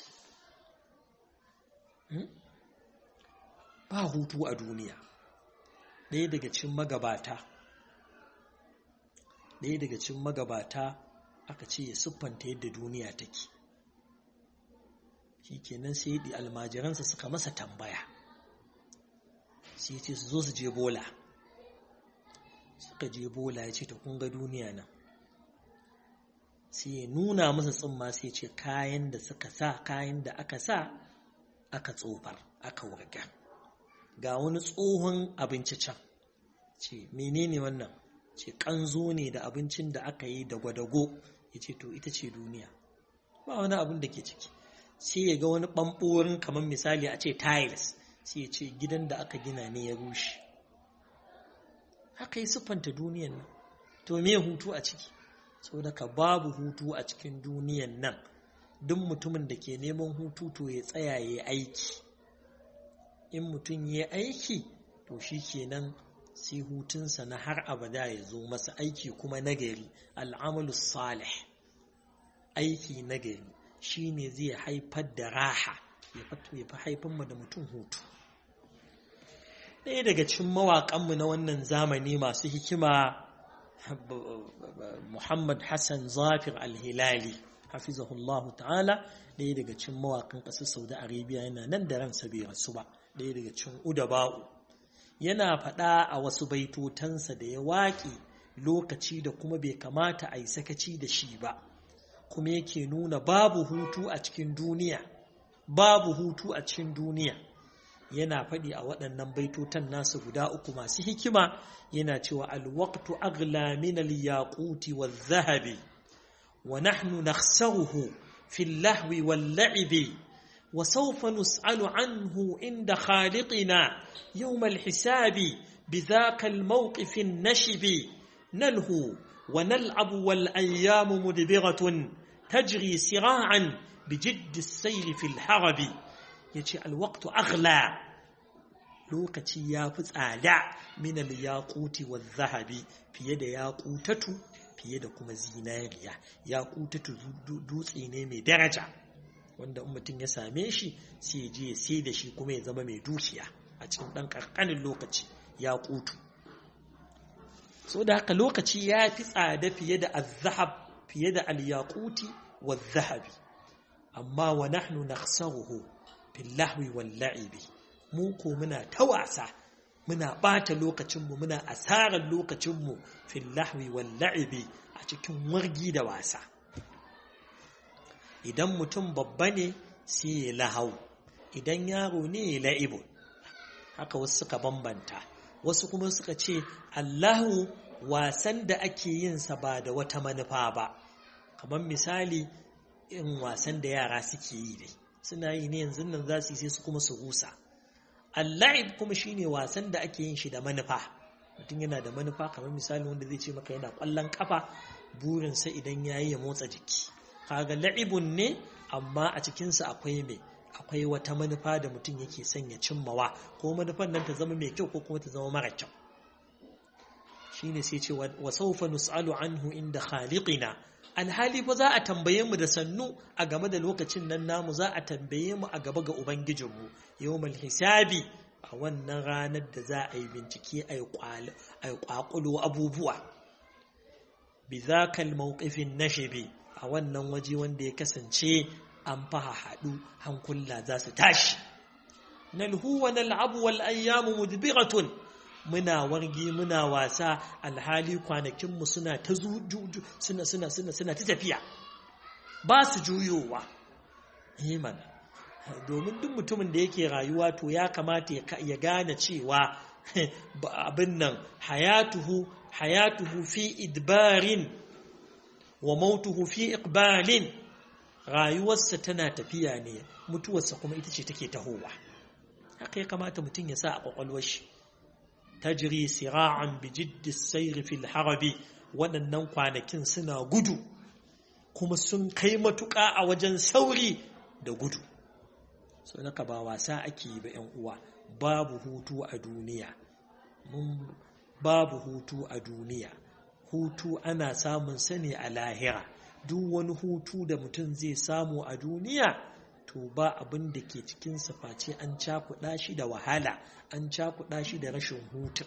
S1: Ba hutu a duniya. Ɗaya daga cikin magabata ɗaya daga cikin magabata aka ce ya siffanta yadda duniya take. Shi kenan sai da almajiransa suka masa tambaya, sai ce su zo su je bola. Suka je bola, ya ce ta kun ga duniya nan. Sai ya nuna masa tsumma, sai ce kayan da suka sa, kayan da aka sa aka tsofar, aka wurga. Ga wani tsohon abinci can, ce menene wannan? Ce kanzo ne da abincin da aka yi da gwadago. Ya ce to ita ce duniya, ba wani abin da ke ciki. Sai ya ga wani ɓamɓorin kamar misali a ce tiles, sai ya ce gidan da aka gina ne ya rushe. Haka yi siffanta duniyan nan. To me hutu a ciki? Saboda ka babu hutu a cikin duniyan nan. Duk mutumin da ke neman hutu to ya tsaya ya aiki. In mutum ya aiki, to shi kenan sai hutunsa na har abada ya zo masa. Aiki kuma nagari, al'amalu salih, aiki nagari shi ne zai haifar da raha, ya fi haifar da mutum hutu. Ɗaya daga cikin mawaƙanmu na wannan zamani masu hikima, Muhammad Hassan Zafir Al-Hilali, hafizahullahu ta'ala, ɗaya daga cikin mawaƙan ƙasar Saudi Arabia, yana nan da ransa bai rasu ba, ɗaya daga cikin udaba'u, yana faɗa a wasu baitotansa da ya waƙe lokaci da kuma bai kamata a yi sakaci da shi ba, kuma yake nuna babu hutu a cikin duniya, babu hutu a cikin duniya. Yana faɗi a waɗannan baitotan nasu guda uku masu hikima, yana cewa alwaqtu aghla min al-yaquti wal-dhahabi wa nahnu nakhsaruhu fi al-lahwi wal-la'ibi wa sawfa nus'alu anhu inda khaliqina yawm al-hisabi bidhaka al-mawqif an-nashbi nalhu wa nal'abu wal-ayyamu mudbiratun tajri sira'an bijidd as-sayr fi al-harabi. Yace alwaqtu aghla, lokaci ya fi tsada min al-yaquti wal-dhahabi, fiye da yaqutatu, fiye da kuma zinariya. Yaqutatu dutse ne mai daraja wanda in mutum ya same shi sai ya je ya sai da shi kuma ya zama mai dukiya a cikin dan karkanin lokaci. Yaqutu, so da haka lokaci ya fi tsada fiye da az-zahab, fiye da al-yaquti wal-dhahabi. Amma wa nahnu nakhsaruhu fil-lahwi wal-la'ibi, mu ko muna ta wasa, muna bata lokacinmu, muna asarar lokacinmu fil-lahwi wal-la'ibi, a cikin wargi da wasa. Idan mutum babba ne sai ya lahau, idan yaro ne ya la'ibu. Haka wasu suka bambanta, wasu kuma suka ce Allahu wasan da ake yin sa ba da wata manufa ba, kamar misali in wasan da yara suke yi dai, suna yi ne yanzu nan za su yi sai su kuma su rusa. Al-la'ib kuma shine wasan da ake yin shi da manufa. Mutum yana da manufa, kamar misali wanda zai ce maka yana ƙwallon kafa, burinsa idan yayi ya motsa jiki. Kaga la'ibun ne, amma a cikinsa akwai mai akwai wata manufa da mutum yake son ya cimmawa, ko manufan nan ta zama mai kyau ko kuma ta zama mara kyau. Shine sai ce wa sawfa nus'alu anhu inda khaliqina, alhali ba za a tambaye mu da sannu a game da lokacin nan namu, za a tambaye mu a gaba ga ubangijinmu yawmal hisabi, a wannan ranar da za a yi bincike a yi kwakulo abubuwa. bi zakal mawqifin nashibi a wannan waje wanda ya kasance an faha haɗu hankula za su tashi nalhu wa nal'abu wal ayyamu mudbiratun muna wargi muna wasa alhali kwanakin mu suna ta zuju suna suna suna suna ta tafiya ba su juyowa himan domin duk mutumin da yake rayuwa to ya kamata ya gane cewa abin nan hayatuhu hayatuhu fi idbarin wa mautuhu fi iqbalin rayuwarsa tana tafiya ne mutuwarsa kuma ita ce take tahowa haka ya kamata mutum ya sa a kwakwalwar shi tajri sira'an bi jiddi sayr fil harabi waɗannan kwanakin suna gudu kuma sun kai matuƙa a wajen sauri da gudu so naka ba wasa ake yi ba ƴan uwa babu hutu a duniya mun babu hutu a duniya hutu ana samun sa ne a lahira duk wani hutu da mutum zai samu a duniya to ba abin da ke cikin sa face an cakuɗa shi da wahala an cakuɗa shi da rashin hutu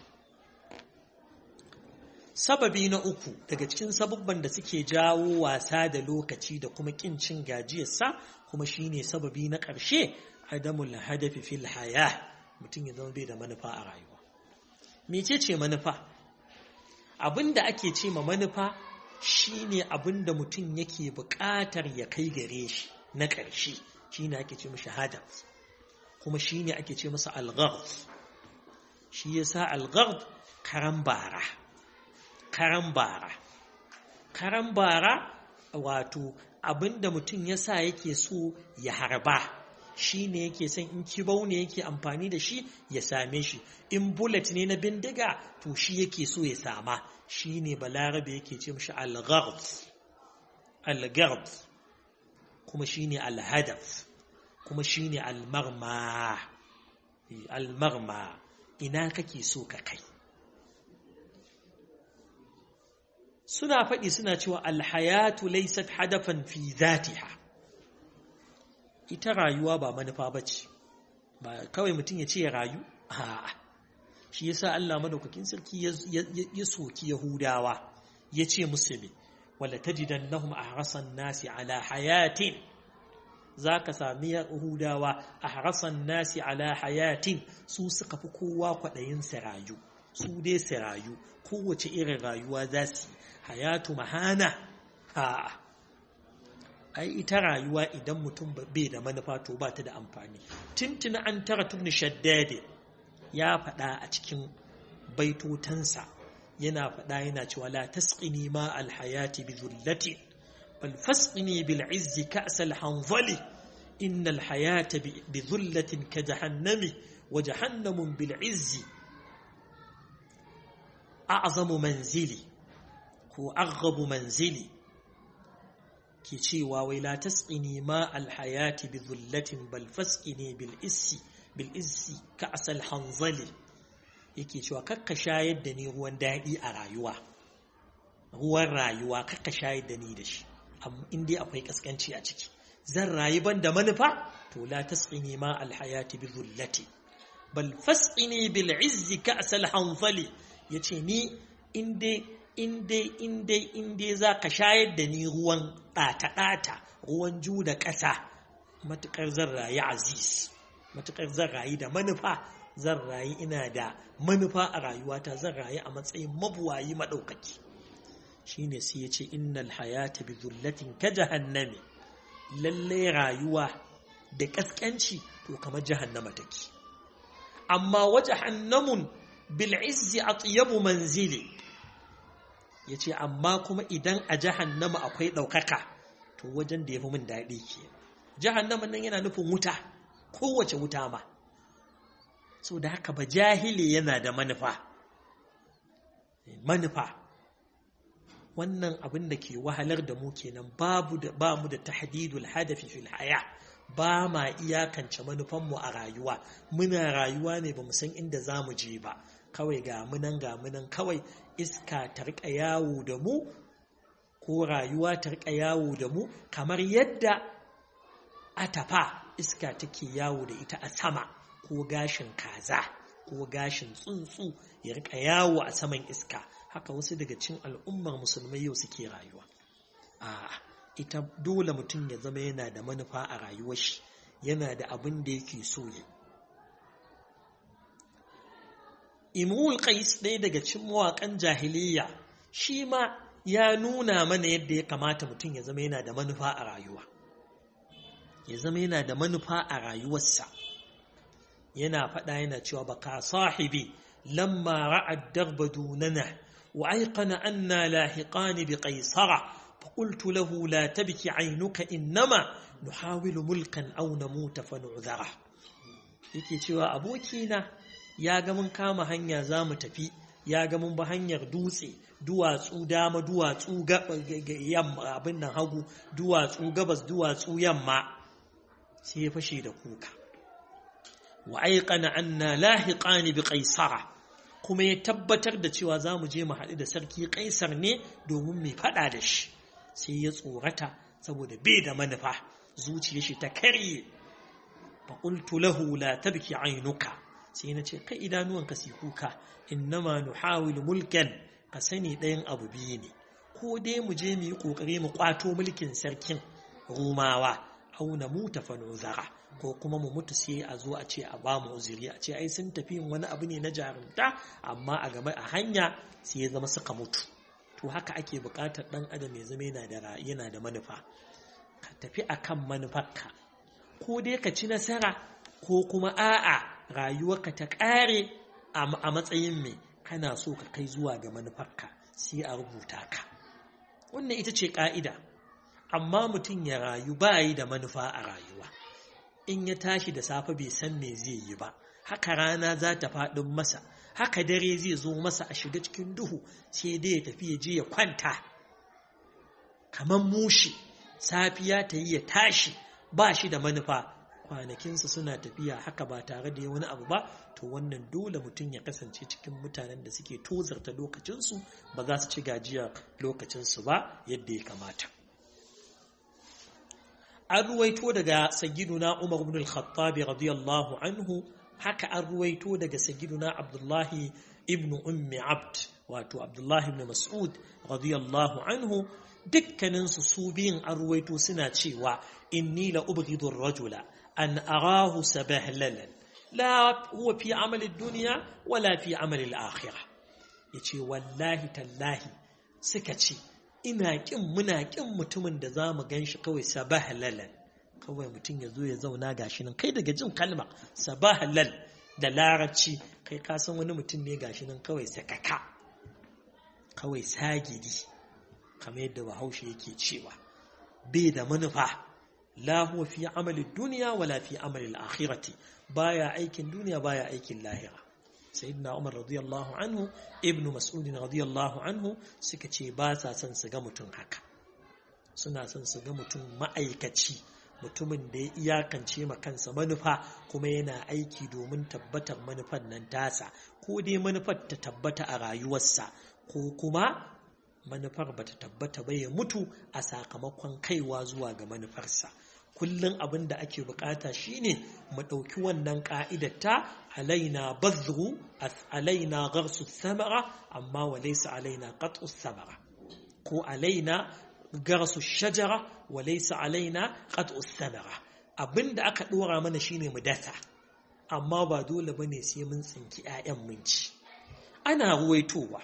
S1: sababi na uku daga cikin sababban da suke jawo wasa da lokaci da kuma kin cin gajiyarsa kuma shine sababi na ƙarshe adamul hadafi fil haya mutum ya zama bai da manufa a rayuwa mece ce manufa abinda ake ce ma manufa shine abinda mutum yake buƙatar ya kai gare shi na ƙarshe shine ake ce mishi hadaf kuma shine ake ce masa al-ghard shi yasa al-ghard karan bara karan bara karan bara wato abinda mutum yasa yake so ya harba shi ne yake son in kibau ne yake amfani da shi ya same shi in bullet ne na bindiga to shi yake so ya sama shi ne balarabe yake ce mashi al-ghard al-ghard kuma shi ne al-hadaf kuma shi ne al-marma al-marma ina kake so ka kai suna faɗi suna cewa al-hayatu laysat hadafan fi dhatiha ita rayuwa ba manufa bace ba kawai mutum ya ce ya rayu a'a shi yasa Allah madaukakin sarki ya soki Yahudawa yace musu me wala tajidannahum ahrasan nasi ala hayatin zaka sami Yahudawa ahrasan nasi ala hayatin su suka fi kowa kwadayin rayu su dai su rayu kowace irin rayuwa za su hayatu mahana a'a ai ita rayuwa idan mutum bai da manufa to ba ta da amfani tuntuna an tara tubni shaddade ya faɗa a cikin baitotansa yana faɗa yana cewa la tasqini ma alhayati bi dhullati bal fasqini bil izzi ka'sa al hanzali innal hayata bi dhullatin ka jahannami wa jahannamun bil izzi a'zamu manzili ko aghabu manzili ke cewa wai la tasqini ma alhayati bi dhullatin bal fasqini bil issi bil issi ka'sal hanzali yake cewa kakka shayar da ni ruwan dadi a rayuwa ruwan rayuwa kakka shayar da ni da shi amma in dai akwai kaskanci a ciki zan rayu ban da manufa to la tasqini ma alhayati bi dhullati bal fasqini bil izzi ka'sal hanzali yace ni in dai in dai in dai in dai za ka shayar da ni ruwan ɗata-ɗata ruwan ju da ƙasa matuƙar zan rayu aziz matuƙar zan rayu da manufa zan rayu ina da manufa a rayuwata zan rayu a matsayin mabuwayi maɗaukaki shine sai ya ce innal hayata bi dhullatin ka jahannami lalle rayuwa da ƙasƙanci to kamar jahannama take amma wa jahannamun bil izzi atyabu manzili ya ce amma kuma idan a jahannama akwai ɗaukaka to wajen da ya fi min daɗi ke jahannama nan yana nufin wuta kowace wuta ma so da haka ba jahili yana da manufa manufa wannan abin da ke wahalar da mu kenan babu da ba mu da tahdidul hadafi fil haya ba ma iyakance manufanmu a rayuwa muna rayuwa ne ba mu san inda za mu je ba kawai ga munan ga munan kawai iska ta rika yawo da mu ko rayuwa ta rika yawo da mu kamar yadda atafa iska take yawo da ita a sama ko gashin kaza ko gashin tsuntsu ya rika yawo a saman iska haka wasu daga cikin al'ummar musulmai yau suke rayuwa. a ita dole mutum ya zama yana da manufa a rayuwar shi, yana da abin da yake so yi. Imrul Qais ɗaya daga cikin mawaƙan jahiliya shi ma ya nuna mana yadda ya kamata mutum ya zama yana da manufa a rayuwa, ya zama yana da manufa a rayuwarsa. Yana faɗa yana cewa baka sahibi lamma ra'a ad-darba dunana wa ayqana anna lahiqan bi qaisara fa qultu lahu la tabki 'aynuka innama nuhawilu mulkan aw namuta fa nu'dhara. Yake cewa abokina ya ga mun kama hanya zamu tafi, ya ga mun ba hanyar dutse, duwatsu dama, duwatsu yamma, abin nan hagu, duwatsu gabas, duwatsu yamma, sai ya fashe da kuka. Wa aiqana anna lahiqan bi qaisara, kuma ya tabbatar da cewa zamu je mu haɗu da sarki Kaisar ne domin mu faɗa da shi. Sai ya tsorata saboda bai da manufa, zuciyar shi ta karye. Fa qultu lahu la tabki 'aynuka, sai na ce kai idanuwanka su kuka, innama nuhawilu mulkan, ka sani ɗayan abu biyu ne, ko dai mu je mu yi ƙoƙari mu ƙwato mulkin sarkin Rumawa, au na muta fa nuzara, ko kuma mu mutu sai a zo a ce a ba mu uzuri, a ce ai sun tafi yin wani abu ne na jarumta amma a game a hanya sai ya zama suka mutu. To haka ake buƙatar ɗan adam ya zama yana da yana da manufa, ka tafi akan manufarka, ko dai ka ci nasara ko kuma a'a rayuwarka ta ƙare a matsayin mai kana so ka kai zuwa ga manufarka, sai a rubuta ka. Wannan ita ce ƙa'ida. Amma mutum ya rayu ba yi da manufa a rayuwa, in ya tashi da safe bai san me zai yi ba, haka rana za ta faɗin masa, haka dare zai zo masa a shiga cikin duhu, sai dai ya tafi ya je ya kwanta kamar mushi, safiya ta yi ya tashi ba shi da manufa, kwanakinsa suna tafiya haka ba tare da wani abu ba. To wannan dole mutum ya kasance cikin mutanen da suke tozarta lokacinsu, ba za su ci gajiya lokacinsu ba yadda ya kamata. An ruwaito daga sayyiduna Umar ibn al-Khattab radiyallahu anhu, haka an ruwaito daga sayyiduna Abdullahi ibn Ummi Abd, wato Abdullahi ibn Mas'ud radiyallahu anhu, dukkaninsu su biyun an ruwaito suna cewa inni la ubghidu ar-rajula an arahu sabahlalan la huwa fi amali ad-dunya wala fi amali al-akhirah. Yace wallahi tallahi suka ce ina kin muna kin mutumin da zamu ganshi kawai sabahlalan, kawai mutum ya zo ya zauna gashi nan, kai daga jin kalma sabahlal da larabci kai ka san wani mutum ne gashi nan kawai sakaka, kawai sagidi, kamar yadda Bahaushe yake cewa bai da manufa. La huwa fi amali dunya wala fi amali al-akhirati, baya aikin duniya baya aikin lahira. Sayyidina Umar radiyallahu anhu, Ibn Mas'ud radiyallahu anhu suka ce ba sa son su ga mutum haka, suna son su ga mutum ma'aikaci, mutumin da ya iyakance ma kansa manufa kuma yana aiki domin tabbatar manufar nan tasa, ko dai manufar ta tabbata a rayuwarsa ko kuma manufar bata tabbata ba ya mutu a sakamakon kaiwa zuwa ga manufarsa. Kullum abin da ake bukata shine mu ɗauki wannan ƙa'idar ta alaina bazru alaina gharsu samara amma wa laysa alaina qat'u samara, ko alaina garsu shajara wa laysa alaina qat'u samara. Abinda aka dora mana shine mu dasa, amma ba dole bane sai mun tsinki ƴaƴan mun ci. Ana ruwaitowa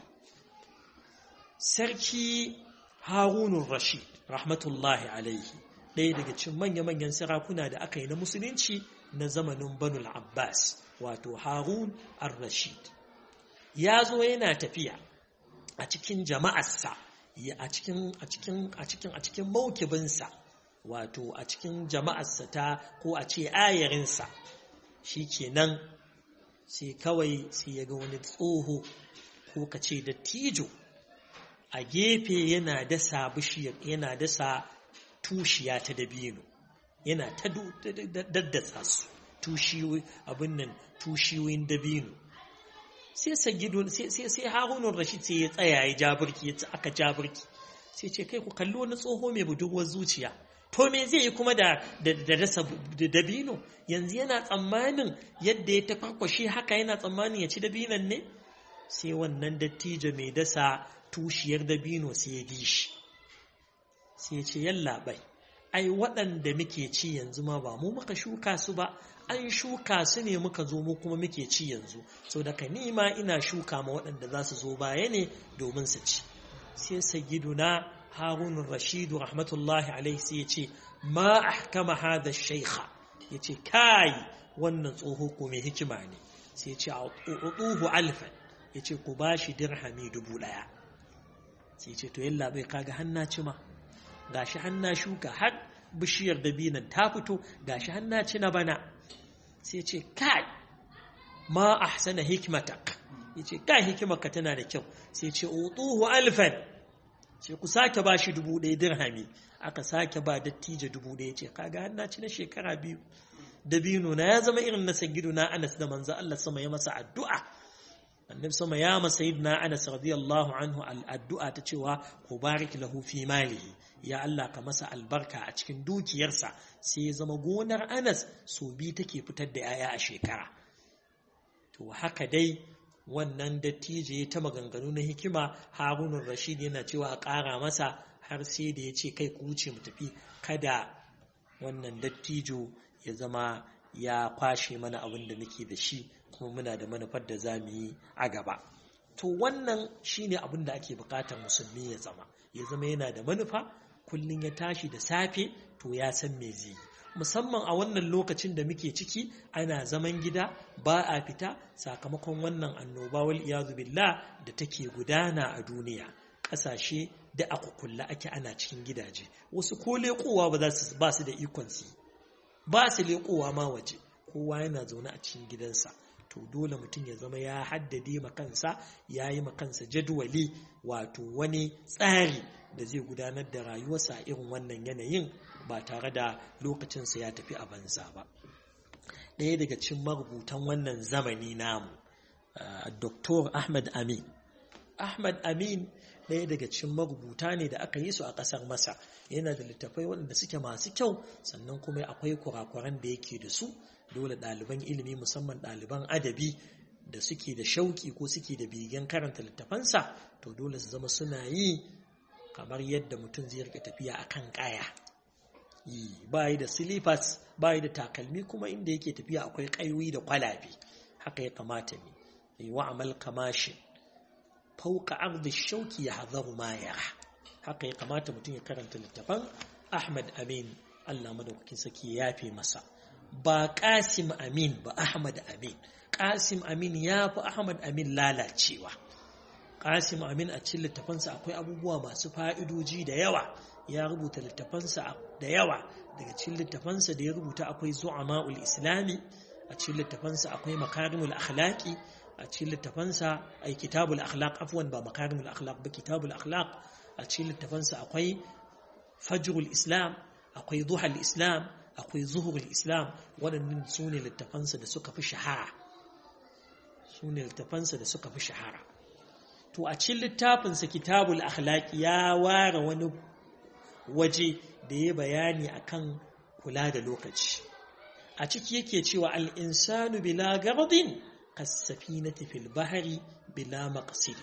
S1: sarki Harunur Rashid rahmatullahi alaihi, ɗaya daga cikin manya-manyan sarakuna da aka yi na musulunci na zamanin Banu al-Abbas, wato Harun ar-Rashid, ya zo yana tafiya a cikin jama'arsa, a cikin a cikin a cikin a cikin mawkibinsa, wato a cikin jama'arsa ta ko a ce ayarinsa, shikenan sai kawai sai ya ga wani tsoho ko ka ce dattijo a gefe yana dasa bishiyar, yana dasa tushiya ta dabino, yana ta daddasa su tushiyoyi abin nan tushiyoyin dabino. Sai sagido sai sai sai Harunur Rashid sai ya tsaya ya jabirki, ya aka jabirki, sai ce kai ku kallo wani tsoho mai budurwar zuciya, to me zai yi kuma da da dasa dabino? Yanzu yana tsammanin yadda ya tafarkwashe haka yana tsammanin ya ci dabinon ne? sai wannan dattijo mai dasa tushiyar dabino sai ya bi shi sai ya ce yallaɓai ai waɗanda muke ci yanzu ma ba mu muka shuka su ba an shuka su ne muka zo mu kuma muke ci yanzu sau da ka nima ina shuka ma waɗanda za su zo baya ne domin su ci sai sayyiduna harun rashidu rahmatullahi alaihi sai ya ce ma ahkama hada shaykha ya ce kai wannan tsoho ko mai hikima ne sai ya ce a uɗuhu alfan ya ce ku ba shi dirhami dubu ɗaya sai ya ce to yalla bai kaga hanna ci ma gashi hanna shuka har bishiyar dabinan ta fito gashi hanna ci na bana sai ce kai ma ahsana hikmatak yace kai hikimarka tana da kyau sai ce utuhu alfan sai ku sake bashi dubu ɗaya dirhami aka sake ba dattijo dubu ɗaya ce kaga hanna ci na shekara biyu dabino na ya zama irin na sayyiduna Anas da manzo Allah sama ya masa addu'a annabi sama ya masa sayyidina Anas radiyallahu anhu addu'a ta cewa ku barik lahu fi malihi ya Allah ka masa albarka a cikin dukiyarsa sai ya zama gonar Anas so bi take fitar da yaya a shekara to haka dai wannan dattijo ya ta maganganu na hikima Harunur Rashid yana cewa a ƙara masa har sai da ya ce kai ku wuce mu tafi kada wannan dattijo ya zama ya kwashe mana abin da muke da shi kuma muna da manufar da za mu yi a gaba to wannan shine abin da ake bukatar musulmi ya zama ya zama yana da manufa kullum ya tashi da safe to ya san me zai yi musamman a wannan lokacin da muke ciki ana zaman gida ba a fita sakamakon wannan annoba wal iyazu billah da take gudana a duniya ƙasashe da aka kulla ake ana cikin gidaje wasu ko leƙowa ba za su ba su da ikon su ba su leƙowa ma waje kowa yana zaune a cikin gidansa to dole mutum ya zama ya haddade makansa ya yi makansa jadwali wato wani tsari da zai gudanar da rayuwarsa a irin wannan yanayin ba tare da lokacinsa ya tafi a banza ba ɗaya daga cikin marubutan wannan zamani namu Doktor Ahmad Amin Ahmad Amin ɗaya daga cikin marubuta ne da aka yi su a ƙasar Masar yana da littattafai waɗanda suke masu kyau sannan kuma akwai kurakuran da yake da su dole ɗaliban ilimi musamman ɗaliban adabi da suke da shauƙi ko suke da begen karanta littafansa to dole su zama suna yi kamar yadda mutum zai rika tafiya a kan ƙaya ba yi da silifas ba yi da takalmi kuma inda yake tafiya akwai ƙayoyi da kwalabe haka ya kamata ne wa amal kamashi fauka ardi shauki ya hazaru ma yara haka ya kamata mutum ya karanta littafan Ahmad Amin Allah madaukakin saki ya yafe masa ba Qasim Amin ba Ahmad Amin Qasim Amin ya fi Ahmad Amin lalacewa Qasim Amin a cikin littafansa akwai abubuwa masu fa'idoji da yawa ya rubuta littafansa da yawa daga cikin littafansa da ya rubuta akwai Zu'ama'ul Islami a cikin littafansa akwai Makarimul Akhlaqi a cikin littafansa ai Kitabul Akhlaq afwan ba Makarimul Akhlaq ba Kitabul Akhlaq a cikin littafansa akwai Fajrul Islam akwai Duhal Islam akwai Zuhurul Islam waɗannan su ne littafansa da suka fi shahara su ne littafansa da suka fi shahara to a cikin littafinsa Kitabul Akhlaq ya ware wani waje da ya bayani akan kula da lokaci a ciki yake cewa al-insanu bila gardin kas-safinati fil bahri bila maqsid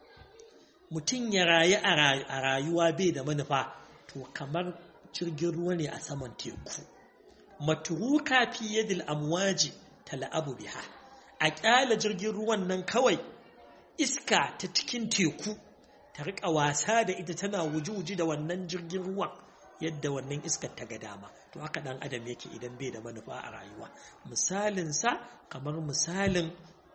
S1: mutum ya rayu a rayuwa bai da manufa to kamar jirgin ruwa ne a saman teku matruka fi yadil amwaji tal'abu biha a kyala jirgin ruwan nan kawai iska ta cikin teku ta rika wasa da ita tana wuji-wuji da wannan jirgin ruwan yadda wannan iskar ta ga dama to haka dan adam yake idan bai da manufa a rayuwa misalin sa kamar misalin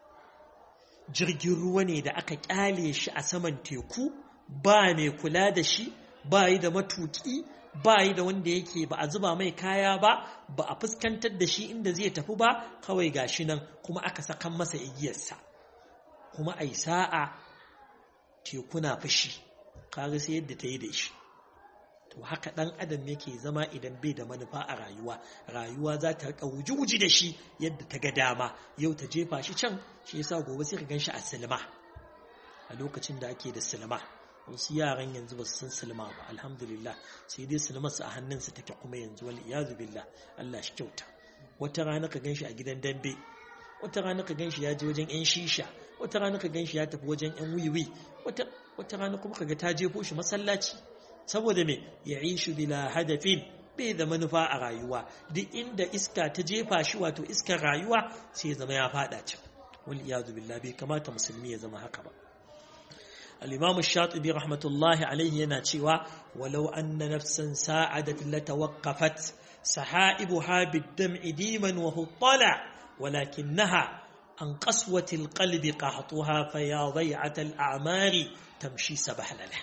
S1: jirgin ruwa ne da aka kyale shi a saman teku ba mai kula da shi ba yi da matuki ba yi da wanda yake ba a zuba mai kaya ba ba a fuskantar da shi inda zai tafi ba kawai gashi nan kuma aka sakan masa igiyarsa kuma ai sa'a teku na fushi kaga sai yadda ta yi da shi to haka dan adam yake zama idan bai da manufa a rayuwa rayuwa za ta rika wuji-wuji da shi yadda ta ga dama yau ta jefa shi can shi yasa gobe sai ka ganshi a silma a lokacin da ake da silma wasu yaran yanzu ba su san silma ba alhamdulillah sai dai silmar su a hannunsa take kuma yanzu wal iyazu billah Allah shi kyauta wata rana ka ganshi a gidan dambe wata rana ka ganshi ya je wajen yan shisha wata rana ka ganshi ya tafi wajen yan wiwi wata wata rana kuma kaga ta jefo shi masallaci saboda me ya'ishu bila hadafin bai da manufa a rayuwa duk inda iska ta jefa shi wato iskar rayuwa sai ya zama ya fada can wal iyadu billah bai kamata musulmi ya zama haka ba al-imam ash-shatibi rahmatullahi alayhi yana cewa walau anna nafsan sa'adat latawaqqafat sahaibuha bid-dam'i diman wa huttala walakinaha an qaswati al-qalbi qahtuha fa ya dhay'at al-a'mari tamshi sabahlala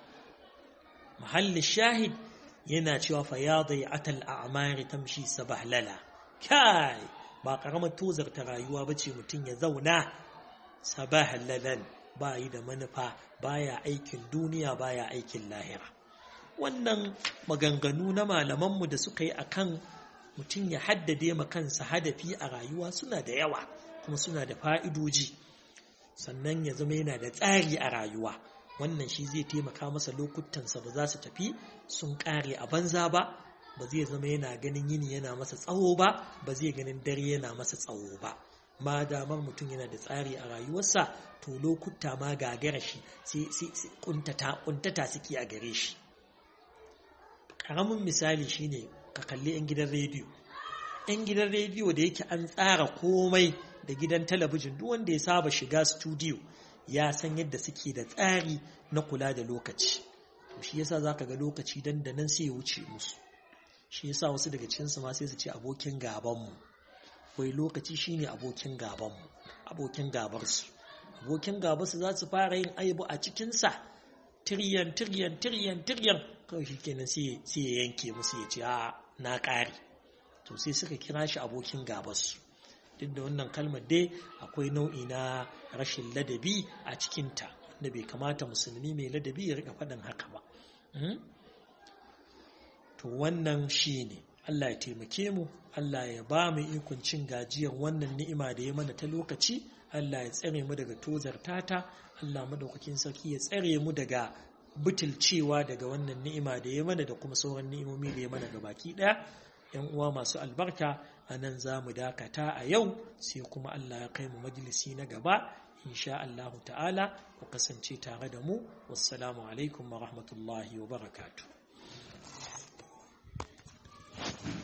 S1: mahall ash-shahid yana cewa fa ya dhay'at al-a'mari tamshi sabahlala kai ba karamar tozarta rayuwa bace mutun ya zauna sabahlalan ba yi da manufa baya aikin duniya baya aikin lahira wannan maganganu na malamanmu da suka yi akan mutum ya haddade ma kansa hadafi a rayuwa suna da yawa kuma suna da fa'idoji sannan ya zama yana da tsari a rayuwa wannan shi zai taimaka masa lokutansa ba za su tafi sun kare a banza ba ba zai zama yana ganin yini yana masa tsawo ba ba zai ganin dare yana masa tsawo ba ma damar mutum yana da tsari a rayuwarsa to lokuta ma gagara shi sai kuntata suke a gare shi karamin misali shine ka kalli yan gidan rediyo yan gidan rediyo da yake an tsara komai da gidan talabijin duk wanda ya saba shiga studio ya san yadda suke da tsari na kula da lokaci to shi yasa zaka ga lokaci dandanan sai ya wuce musu shi yasa wasu daga cikin su ma sai su ce abokin gaban mu wai lokaci shine abokin gabanmu abokin gabarsu abokin gabarsu za su fara yin aibu a cikinsa tiryan tiryan tiryan tiryan kawai shi kenan sai ya yanke musu ya ce a na ƙare to sai suka kira shi abokin gabarsu duk da wannan kalmar dai akwai nau'i na rashin ladabi a cikinta wanda bai kamata musulmi mai ladabi ya rika faɗin haka ba to wannan shi ne Allah ya taimake mu Allah ya ba mu ikon cin gajiyar wannan ni'ima da ya mana ta lokaci Allah ya tsare mu daga tozarta ta Allah madaukakin sarki ya tsare mu daga butulcewa daga wannan ni'ima da ya mana da kuma sauran ni'imomi da ya mana gabaki daya yan uwa masu albarka anan zamu dakata a yau sai kuma Allah ya kai mu majalisi na gaba insha Allah ta'ala ku kasance tare da mu wassalamu alaikum wa rahmatullahi wa barakatuh